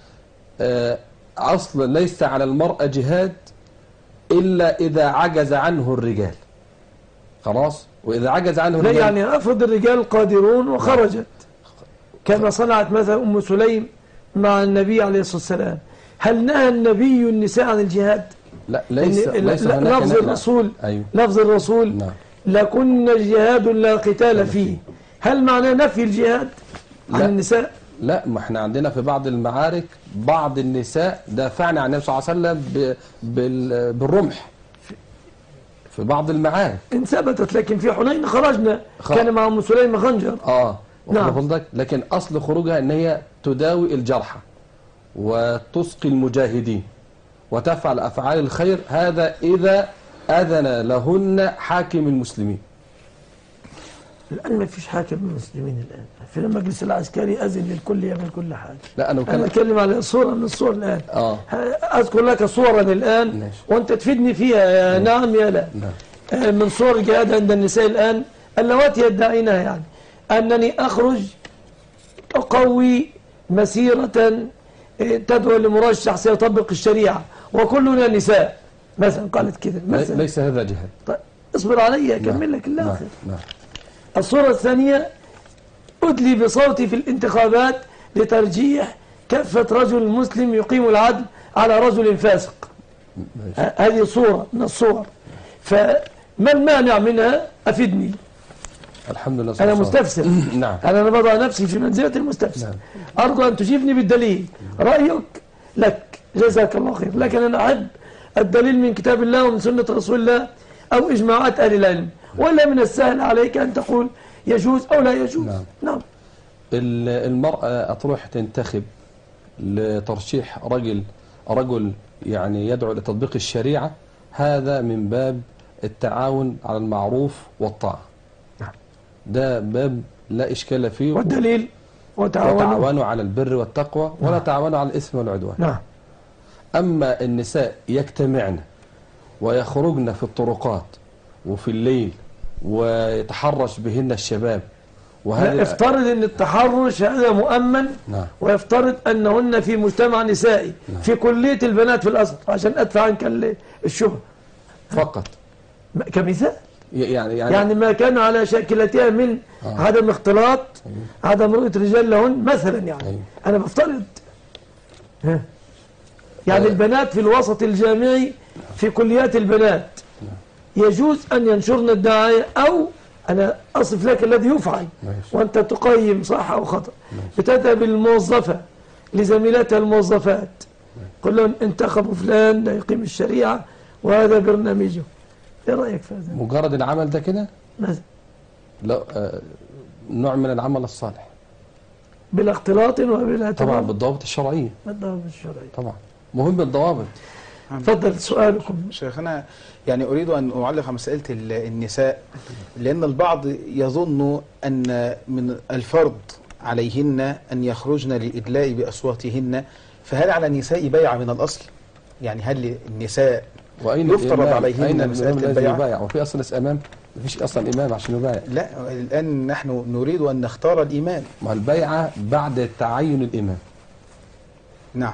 أصلا ليس على المرأة جهاد إلا إذا عجز عنه الرجال. خلاص. وإذا عجز عنه الرجال يعني أفرض الرجال قادرون وخرجت كما صنعت مثلا أم سليم مع النبي عليه الصلاة والسلام، هل نهى النبي النساء عن الجهاد؟ لا، ليس لفظ الرسول. أيوه. لفظ الرسول لكن جهاد لا قتال فيه. هل معناه نفي الجهاد عن النساء؟ لا، ما احنا عندنا في بعض المعارك بعض النساء دافعنا عن النبي صلى الله عليه وسلم بالرمح في بعض المعارك إن ثبتت. لكن في حنين خرجنا كان مع أم سليم خنجر. نعم. لكن أصل خروجها أن هي تداوي الجرحى وتسقي المجاهدين وتفعل أفعال الخير، هذا إذا أذن لهن حاكم المسلمين. الآن ما فيش حاكم المسلمين الآن. في المجلس العسكري أذن للكل يعمل كل حاجة. لا، أنا أتكلم على صورة من الصور الآن. أذكر لك صورا الآن وأنت تفيدني فيها يا نعم يا لا. من صور الجهاد عند النساء الآن اللواتي يدعينها، يعني أنني أخرج أقوي مسيرة تدعو لمرشح سيطبق الشريعة وكلنا نساء مثلا، قالت كده مثلا. ليس هذا جهاد. طيب اصبر علي أكمل لك الآخر. الصورة الثانية: أدلي بصوتي في الانتخابات لترجيح كافة رجل مسلم يقيم العدل على رجل فاسق. هذه صورة من الصور. فما المانع منها؟ أفدني. الحمد لله. أنا مستفسر. نعم. أنا بضع نفسي في منزلة المستفسر. أرجو أن تجيبني بالدليل. رأيك لك، جزاك الله خير. لكن أنا أحب الدليل من كتاب الله ومن سنة رسول الله أو إجماعات أهل العلم، ولا من السهل عليك أن تقول يجوز أو لا يجوز. نعم. المرأة تروح تنتخب لترشيح رجل يعني يدعو لتطبيق الشريعة، هذا من باب التعاون على المعروف والطاعة. ده باب لا إشكال فيه. والدليل وتعاونوا على البر والتقوى ولا تعاونوا على الإثم والعدوان. نعم. أما النساء يجتمعن ويخرجن في الطرقات وفي الليل ويتحرش بهن الشباب، وهذا يفترض أن التحرش هذا مؤمن. نعم. ويفترض أنهن في مجتمع نسائي. نعم. في كلية البنات في الأزهر عشان أدفع عنك الشبهة فقط كمثال. يعني ما كان على شاكلتها من عدم اختلاط، عدم رؤية رجال لهن مثلا يعني. أنا بفترض يعني البنات في الوسط الجامعي في كليات البنات يجوز أن ينشرن الدعاية، أو أنا أصف لك الذي يفعل وأنت تقيم صح أو خطأ. بتذهب الموظفة لزميلاتها الموظفات قل لهم انتخبوا فلان لا يقيم الشريعة وهذا برنامجه. ايه رأيك في هذا؟ مجرد العمل ده كده لا نوع من العمل الصالح بلا اختلاط وبلا طبعا بالضوابط الشرعية. بالضوابط الشرعية طبعا مهم الضوابط. تفضل سؤالكم. شيخنا يعني أريد أن أعلق على مسألة النساء، لأن البعض يظن أن من الفرض عليهن أن يخرجن للإدلاء بأصواتهن، فهل على النساء بيعة من الأصل؟ يعني هل النساء يفترض عليهن مسألة البيعة؟ وفي أصلا إمام؟ مفيش أصلا إمام عشان يبايع. لا الآن نحن نريد أن نختار الإمام. ما البيعة بعد تعين الإمام. نعم.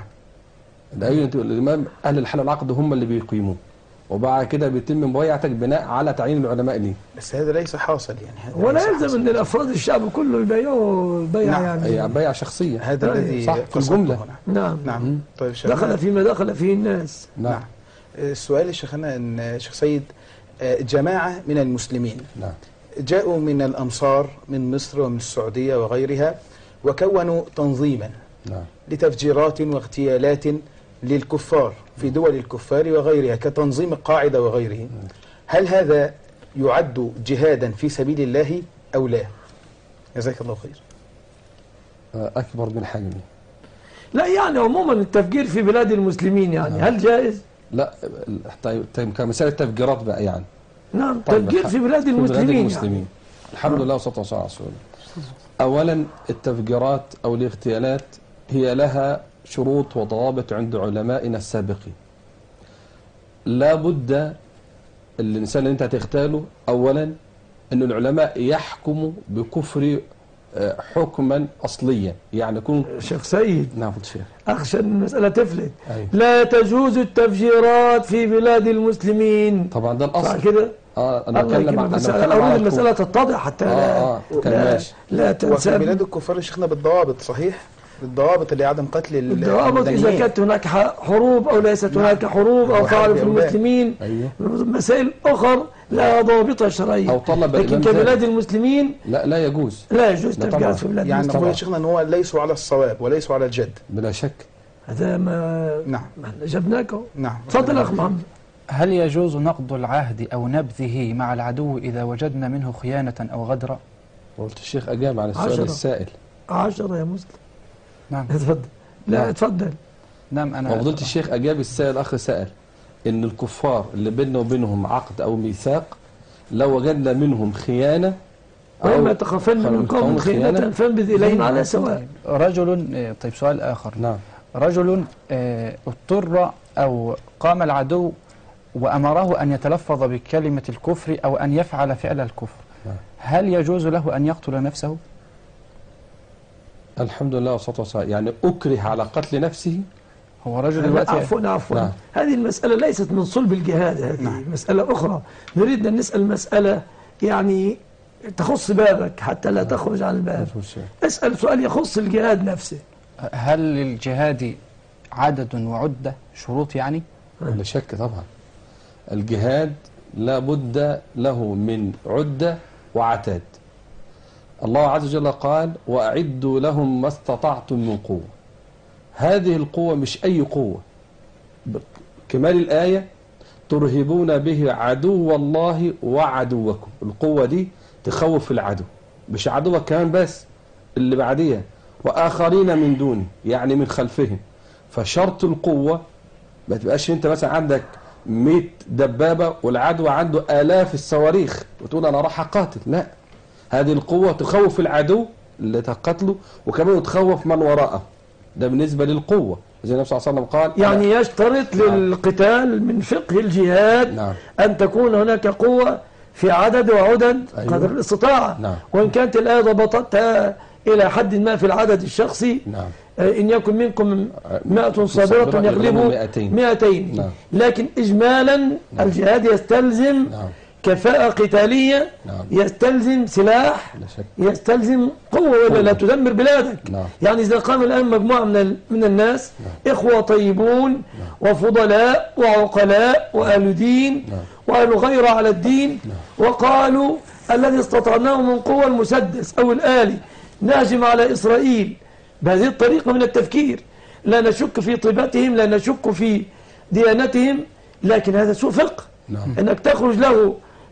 الإمام أهل الحل والعقد هم اللي بيقيموه، وبعد كده بيتم مبايعتك بناء على تعيين العلماء ليه. بس هذا ليس حاصل يعني. ولا يلزم ان الافراد الشعب كله يبايعوا بيعه. نعم. يعني بيعه شخصيه. هذا الذي صح في الجمله. نعم. نعم. طيب دخل فيما دخل فيه الناس. نعم. السؤال شيخنا ان شيخ سيد، جماعه من المسلمين نعم جاءوا من الامصار من مصر ومن السعوديه وغيرها، وكونوا تنظيما نعم لتفجيرات واغتيالات للكفار في دول الكفار وغيرها كتنظيم القاعدة وغيره. هل هذا يعد جهادا في سبيل الله أو لا؟ جزاك الله خير. أكبر من حجمه. لا يعني عموما التفجير في بلاد المسلمين يعني هل جائز؟ لا طيب كمثال التفجيرات بقى يعني. نعم تفجير في بلاد المسلمين يعني. الحمد لله والصلاة والسلام على رسول الله. أولا التفجيرات أو الاغتيالات هي لها شروط وضوابط عند علمائنا السابقين. لا بد الإنسان اللي أنت هتغتاله أولا أن العلماء يحكموا بكفر حكما أصليا، يعني يكون شيخ سيد. نعم شيخ. أخشى أن المسألة تفلت. أيوه. لا تجوز التفجيرات في بلاد المسلمين. طبعا ده الأصل. كده أنا أتكلم عن أريد المسألة تتضح حتى لا تنسى. وفي بلاد الكفار شيخنا بالضوابط صحيح؟ بالضوابط لعدم قتل الضوابط إذا كانت هناك حروب أو ليست هناك حروب أو فعل في المسلمين. أيوه. مسائل أخرى لا ضوابطها شرعية. أو طلب لكن كبلاد المسلمين لا يجوز. لا يجوز تفجيرات في بلاد يعني نقول يا شيخنا أن هو ليسوا على الصواب وليسوا على الجد. بلا شك. هذا ما نعم جبناكه. نعم. تفضل أخ محمد. هل يجوز نقض العهد أو نبذه مع العدو إذا وجدنا منه خيانة أو غدرا؟ قلت الشيخ أجاب على السؤال السائل. 10 يا مسلم. نعم اتفضل. لا اتفضل. نعم أنا وفضلت الشيخ أجاب السائل أخ سأل إن الكفار اللي بيننا وبينهم عقد أو ميثاق لو وجدنا منهم خيانة وإما تخافن من قوم خيانة فانبذ إليهم على سواء. رجل طيب سؤال آخر. نعم. رجل اضطر أو قام العدو وأمره أن يتلفظ بكلمة الكفر أو أن يفعل فعل الكفر. نعم. هل يجوز له أن يقتل نفسه؟ الحمد لله والصلاة والسلام. يعني أكره على قتل نفسه. هو رجل دلوقتي عفوا نعم. هذه المسألة ليست من صلب الجهاد، هذه نعم. مسألة أخرى. نريد أن نسأل مسألة يعني تخص بابك حتى لا تخرج عن الباب. اسأل سؤال يخص الجهاد نفسه. هل للجهاد عدد وعدة شروط يعني؟ لا شك طبعا. الجهاد لا بد له من عدة وعتاد. الله عز وجل قال وأعدوا لهم ما استطعتم من قوة. هذه القوة مش أي قوة، كمال الآية ترهبون به عدو الله وعدوكم. القوة دي تخوف العدو، مش عدوك كمان بس، اللي بعديها وآخرين من دونه يعني من خلفهم. فشرط القوة ما تبقاش انت مثلا عندك 100 دبابة والعدو عنده آلاف الصواريخ وتقول أنا راح أقاتل. لا، هذه القوة تخوف العدو اللي تقتله وكمان تخوف من وراءه. ده بالنسبة للقوة، زي النبي صلى الله عليه وسلم قال يعني يشترط للقتال من فقه الجهاد أن تكون هناك قوة في عدد وعدد قدر الاستطاعة. وإن كانت الآية ضبطتها إلى حد ما في العدد الشخصي، إن يكن منكم 100 صابرة يغلبوا 200. لكن إجمالا الجهاد يستلزم كفاءة قتالية، يستلزم سلاح، يستلزم قوة ولا لا تدمر بلادك. يعني إذا قام الآن مجموعة من الناس إخوة طيبون وفضلاء وعقلاء وأهل دين وأهل غير على الدين وقالوا الذي استطعناه من قوة المسدس أو الآلي نهجم على إسرائيل بهذه الطريقة من التفكير، لا نشك في طيبتهم، لا نشك في ديانتهم، لكن هذا سوء فقه. أنك تخرج له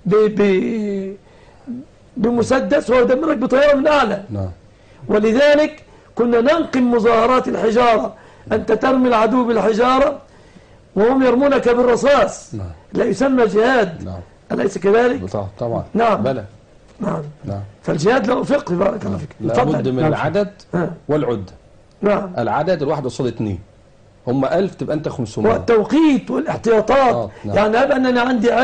بمسدس ويدمرك بطيارة من أعلى. ولذلك كنا ننقم مظاهرات الحجارة، أنت ترمي العدو بالحجارة وهم يرمونك بالرصاص. لا يسمى جهاد. أليس كذلك؟ طبعا. نعم. بلى. نعم. فالجهاد له فقه. بارك الله فيك. لابد من العدد والعدة. العدد الواحد قصاد 2، هم 1000 تبقى أنت 500. والتوقيت والاحتياطات. يعني هب أننا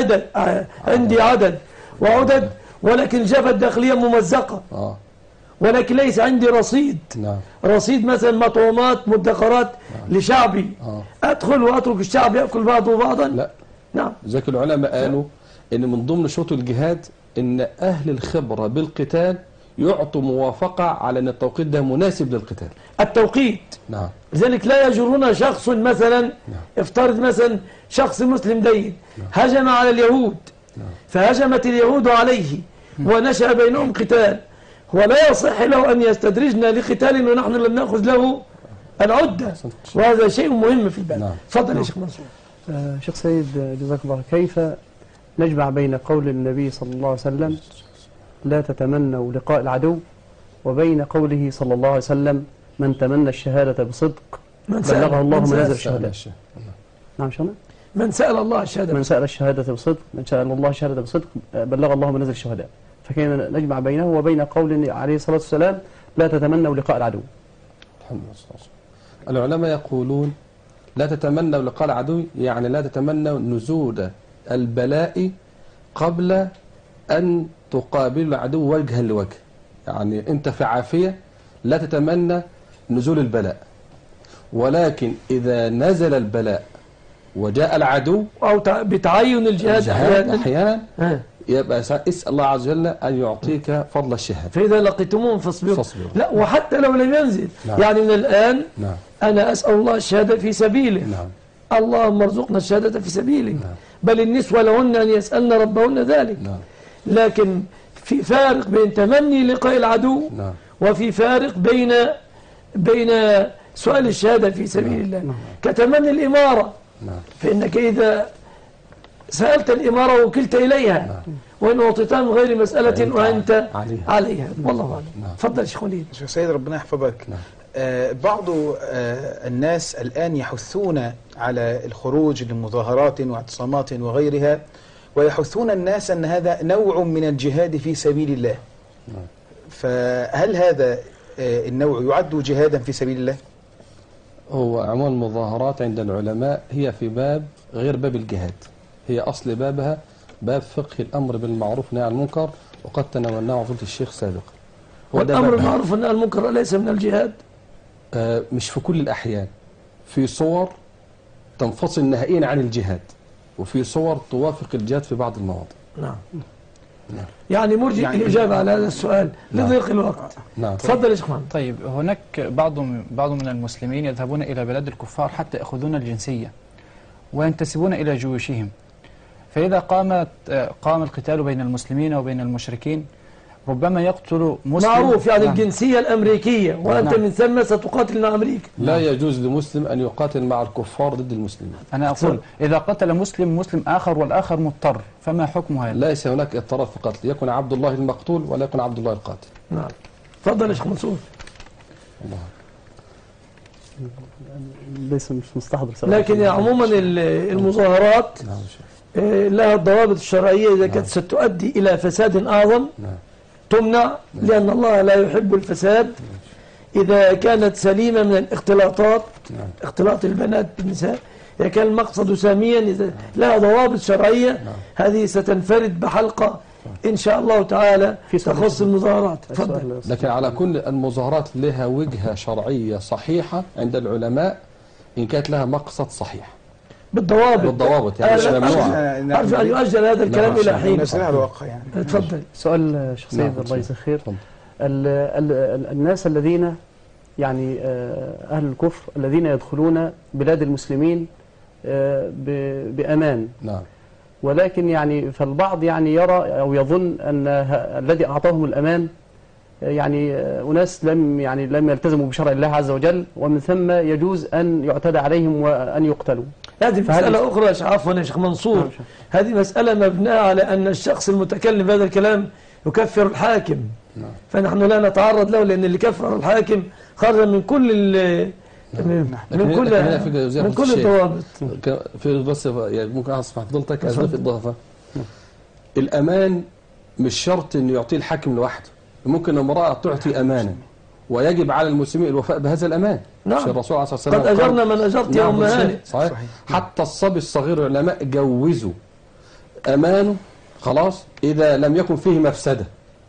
عندي عدد وعدد، ولكن الجبهة الداخلية ممزقة، ولكن ليس عندي رصيد. رصيد مثلا مطعومات مدخرات لشعبي. أدخل وأترك الشعب يأكل بعضه بعضا. لا. ذاك العلماء قالوا إن من ضمن شروط الجهاد إن أهل الخبرة بالقتال يعطوا موافقة على أن التوقيت ده مناسب للقتال. التوقيت. لذلك لا يجرون شخص مثلا افترض مثلا شخص مسلم دين هجم على اليهود فهجمت اليهود عليه ونشأ بينهم قتال، ولا يصح له أن يستدرجنا لقتال ونحن لم نأخذ له العدة، وهذا شيء مهم في البال. تفضل يا شيخ منصور. شيخ سيد جزاك الله، كيف نجمع بين قول النبي صلى الله عليه وسلم لا تتمنوا لقاء العدو وبين قوله صلى الله عليه وسلم من تمنى الشهادة بصدق بلغه الله منازل الشهادة؟ نعم شو من سأل الله الشهادة، من سأل الشهادة بصدق، من سأل الله الشهادة بصدق بلغ الله منازل الشهداء. فكيف نجمع بينه وبين قول عليه الصلاة والسلام لا تتمنوا لقاء العدو؟ الحمد لله. العلماء يقولون لا تتمنوا لقاء العدو، يعني لا تتمنوا نزول البلاء قبل أن تقابل العدو وجها لوجه. يعني أنت في عافية لا تتمنى نزول البلاء، ولكن إذا نزل البلاء وجاء العدو أو بتعين الجهاد أحيانا يبقى اسأل الله عز وجل أن يعطيك فضل الشهادة. فإذا لقيتموهم فاصبروا. لا، وحتى لو لم ينزل. يعني من الآن أنا أسأل الله الشهادة في سبيله. اللهم ارزقنا الشهادة في سبيله. بل النسوة لهن أن يسألن ربهن ذلك. لكن في فارق بين تمني لقاء العدو وفي فارق بين سؤال الشهادة في سبيل الله. كتمني الإمارة، فإنك إذا سألت الإمارة وكلت إليها وإن أعطيتها من غير مسألة وأنت عليها. والله أعلم. تفضل شيخ وليد. شيخ سيد ربنا يحفظك. بعض الناس الآن يحثون على الخروج لمظاهرات واعتصامات وغيرها، ويحثون الناس أن هذا نوع من الجهاد في سبيل الله. فهل هذا النوع يعد جهادا في سبيل الله؟ هو عموما المظاهرات عند العلماء هي في باب غير باب الجهاد، هي أصل بابها باب فقه الأمر بالمعروف والنهي عن المنكر، وقد تناولناه فضيلة الشيخ سابقا. والأمر بالمعروف والنهي عن المنكر ليس من الجهاد؟ مش في كل الأحيان، في صور تنفصل نهائيا عن الجهاد، وفي صور توافق الجهاد في بعض المواضع. نعم. يعني مرجئ الإجابة على هذا السؤال لضيق الوقت. تفضل يا شيخ محمد. طيب، هناك بعض من المسلمين يذهبون إلى بلاد الكفار حتى يأخذون الجنسية وينتسبون إلى جيوشهم، فإذا قام القتال بين المسلمين وبين المشركين ربما يقتل مسلم. معروف يعني نعم. الجنسية الأمريكية، وأنت نعم. من ثم ستقاتل مع أمريكا. لا يجوز لمسلم أن يقاتل مع الكفار ضد المسلمين. أنا أقول إذا قتل مسلم آخر والآخر مضطر فما حكم هذا؟ ليس هناك اضطرار في القتل، يكون عبد الله المقتول ولا يكون عبد الله القاتل. نعم. تفضل يا شيخ منصور. الله. ليس مش مستحضر. لكن عموما المظاهرات لها الضوابط الشرعية إذا كانت ستؤدي إلى فساد أعظم تمنع، لأن الله لا يحب الفساد. إذا كانت سليمة من الاختلاطات، اختلاط البنات بالنساء، إذا كان المقصد ساميا، إذا لها ضوابط شرعية، هذه ستنفرد بحلقة إن شاء الله تعالى تخص المظاهرات. تفضل. لكن على كل المظاهرات لها وجهة شرعية صحيحة عند العلماء إن كانت لها مقصد صحيح بالضوابط يعني مش ممنوعة. أرجو أن يؤجل هذا الكلام إلى حين. الواقع يعني. تفضل. سؤال شيخ سيد الله يجزاه خير. الناس الذين يعني أهل الكفر الذين يدخلون بلاد المسلمين بأمان، نعم، ولكن يعني فالبعض يعني يرى أو يظن أن الذي أعطاهم الأمان يعني أناس لم يلتزموا بشرع الله عز وجل، ومن ثم يجوز أن يعتدى عليهم وأن يقتلوا. هذه مسألة أخرى يا شيخ، عفوا يا شيخ منصور، هذه مسألة مبنية على أن الشخص المتكلم بهذا الكلام يكفر الحاكم، فنحن لا نتعرض له، لأن اللي كفر الحاكم خرج من كل من كل الضوابط. في بس ممكن أسمح فضلتك أضيف إضافة. الأمان مش شرط إنه يعطيه الحاكم لوحده، ممكن امرأة تعطي أمانا ويجب على المسلمين الوفاء بهذا الأمان. نعم. الرسول عليه الصلاة والسلام قد أجرنا من أجرت يا أم هانئ. صحيح. حتى الصبي الصغير العلماء جوزوا أمانه خلاص إذا لم يكن فيه مفسدة،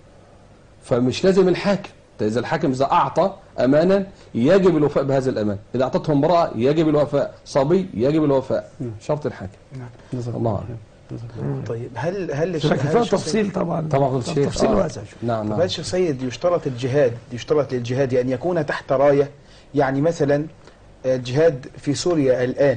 فمش لازم الحاكم. إذا الحاكم إذا أعطى أمانا يجب الوفاء بهذا الأمان، إذا أعطته امرأة يجب الوفاء، صبي يجب الوفاء، شرط الحاكم. الله أعلم. طيب هل تفصيل طبعا تفصيل واسع. نعم. هل الشيخ سيد يشترط للجهاد أن يكون تحت راية؟ يعني مثلا الجهاد في سوريا الآن،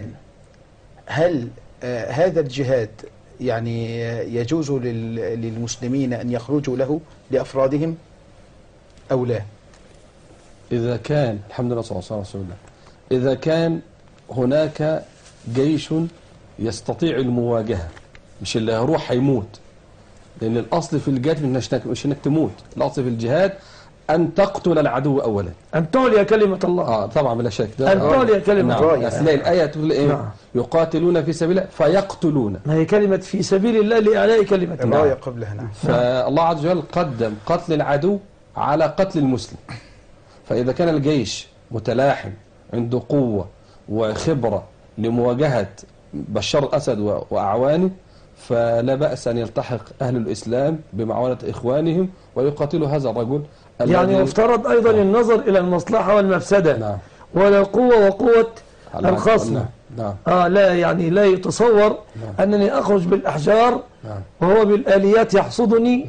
هل هذا الجهاد يعني يجوز للمسلمين أن يخرجوا له لأفرادهم أو لا؟ إذا كان الحمد لله صلى الله عليه وسلم، إذا كان هناك جيش يستطيع المواجهة، مش اللي هيروح هيموت، لأن الأصل في الجهاد مش إنك تموت، الأصل في الجهاد أن تقتل العدو أولا، أن تعلي كلمة الله. طبعا بلا شك، أن تعلي كلمة الله. نعم. أصل الآية تقول إيه؟ يقاتلون في سبيل الله فيقتلون، ما هي كلمة في سبيل الله لإعلاء كلمة الله. الراية قبلها. نعم. فالله عز وجل قدم قتل العدو على قتل المسلم. فإذا كان الجيش متلاحم عنده قوة وخبرة لمواجهة بشار الأسد وأعوانه، فلا بأس أن يلتحق أهل الإسلام بمعاونة إخوانهم ويقاتلوا هذا الرجل. يعني يفترض أيضا النظر إلى المصلحة والمفسدة. نعم. ولا قوة وقوة الخصم. نعم. لا يعني لا يتصور أنني أخرج بالأحجار وهو بالآليات يحصدني.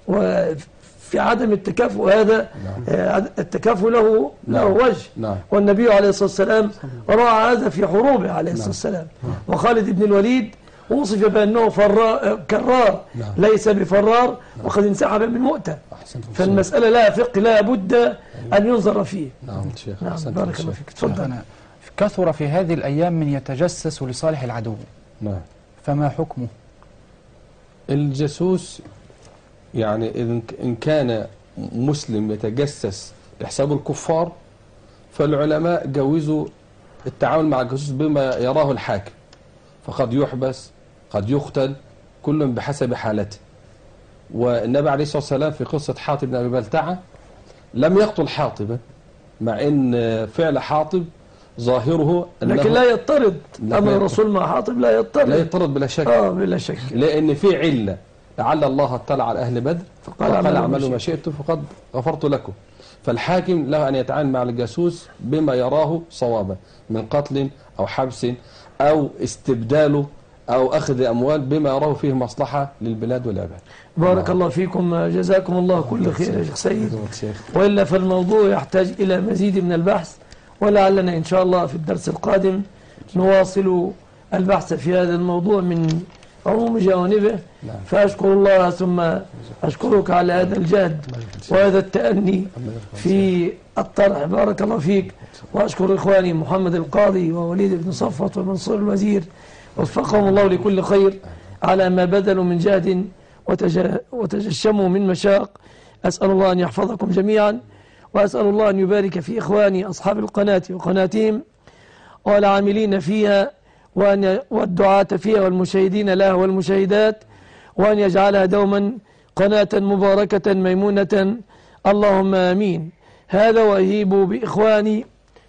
وفي عدم التكافؤ هذا التكافؤ له وجه. والنبي عليه الصلاة والسلام رأى هذا في حروبه عليه الصلاة والسلام. وخالد بن الوليد وصف بأنه كرار ليس بفرار، وقد انسحب من مؤتة. فالمسألة لا فقه، لا بد أن ينظر فيه. نعم شيخ. نعم. بارك الله فيك. تفضل. كثر في هذه الأيام من يتجسس لصالح العدو. نعم. فما حكمه؟ الجاسوس يعني إن كان مسلم يتجسس لحساب الكفار، فالعلماء جوزوا التعامل مع الجاسوس بما يراه الحاكم، فقد يحبس، قد يقتل، كل بحسب حالته. والنبي عليه الصلاة والسلام في قصة حاطب بن أبي بلتعة لم يقتل حاطبا، مع أن فعل حاطب ظاهره لكن لا يضطرد. أمر الرسول مع حاطب لا يضطرد بلا شك. بلا شك، لأن في علة، لعل الله اطلع على أهل بدر فقال اعملوا ما شئتم فقد غفرت لكم. فالحاكم له أن يتعامل مع الجاسوس بما يراه صوابا من قتل أو حبس أو استبداله أو أخذ أموال بما يراه فيه مصلحة للبلاد والعباد. بارك الله فيكم، جزاكم الله كل خير يا شيخ سيد. وإلا فالموضوع يحتاج إلى مزيد من البحث، ولعلنا إن شاء الله في الدرس القادم نواصل البحث في هذا الموضوع من عموم جوانبه. فأشكر الله ثم أشكرك على هذا الجهد وهذا التأني في الطرح، بارك الله فيك. وأشكر إخواني محمد القاضي ووليد بن صفوت ومنصور الوزير وفقهم الله لكل خير على ما بذلوا من جهد وتجشموا من مشاق. أسأل الله أن يحفظكم جميعا، وأسأل الله أن يبارك في إخواني أصحاب القناة وقناتهم والعاملين فيها والدعاة فيها والمشاهدين لها والمشاهدات، وأن يجعلها دوما قناة مباركة ميمونة، اللهم آمين. هذا وأهيب بإخواني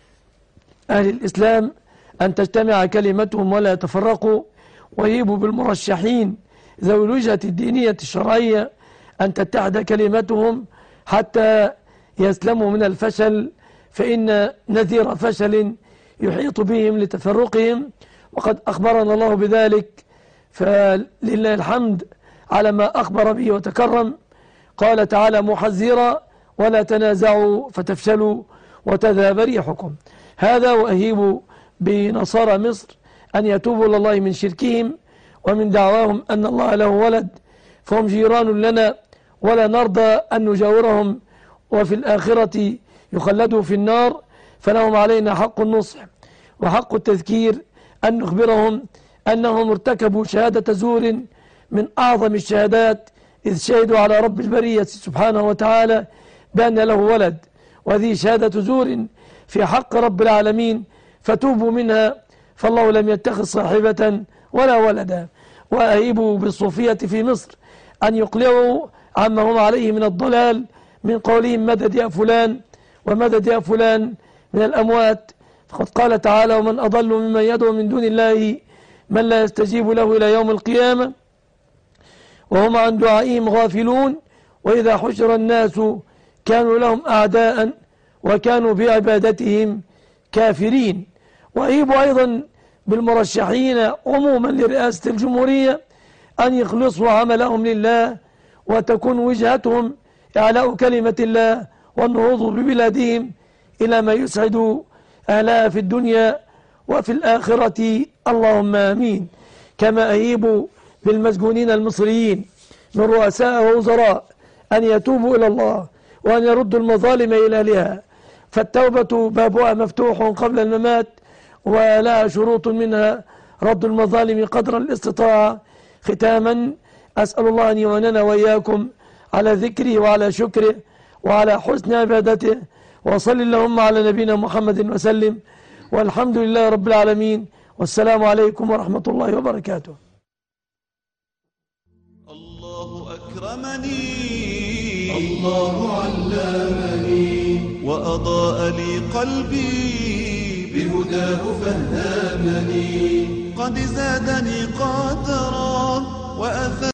أهل الإسلام أن تجتمع كلمتهم ولا يتفرقوا، وأهيب بالمرشحين ذوي الوجهة الدينية الشرعية أن تتحد كلمتهم حتى يسلموا من الفشل، فإن نذير فشل يحيط بهم لتفرقهم، وقد أخبرنا الله بذلك، فلله الحمد على ما أخبر به وتكرم. قال تعالى محذرا ولا تنازعوا فتفشلوا وتذهب ريحكم. هذا وأهيب بنصارى مصر أن يتوبوا إلى الله من شركهم ومن دعواهم أن الله له ولد، فهم جيران لنا ولا نرضى أن نجاورهم وفي الآخرة يخلدوا في النار، فلهم علينا حق النصح وحق التذكير أن نخبرهم أنهم ارتكبوا شهادة زور من أعظم الشهادات، إذ شهدوا على رب البرية سبحانه وتعالى بأن له ولد، وهذه شهادة زور في حق رب العالمين، فتوبوا منها، فالله لم يتخذ صاحبة ولا ولدا. وأهيبوا بالصوفية في مصر أن يقلعوا عما هم عليه من الضلال من قولهم مدد يا فلان ومدد يا فلان من الأموات، فقد قال تعالى ومن أضل ممن يدعو من دون الله من لا يستجيب له إلى يوم القيامة وهم عن دعائهم غافلون، وإذا حشر الناس كانوا لهم أعداء وكانوا بعبادتهم كافرين. وأهيبوا أيضا بالمرشحين عموما لرئاسة الجمهورية أن يخلصوا عملهم لله، وتكون وجهتهم إعلاء كلمة الله والنهوض ببلادهم إلى ما يسعد أهلها في الدنيا وفي الآخرة، اللهم آمين. كما أهيب بالمسجونين المصريين من رؤساء ووزراء أن يتوبوا إلى الله وأن يردوا المظالم إلى أهلها، فالتوبة بابها مفتوح قبل الممات، ولها شروط منها رد المظالم قدر الاستطاعة. ختاما أسأل الله أن يعيننا وإياكم على ذكره وعلى شكره وعلى حسن عبادته، وصل اللهم على نبينا محمد وسلم، والحمد لله رب العالمين، والسلام عليكم ورحمة الله وبركاته. الله أكرمني، الله علمني، وأضاء لي قلبي بهداه فهمني، قد زادني قدرا وأثنى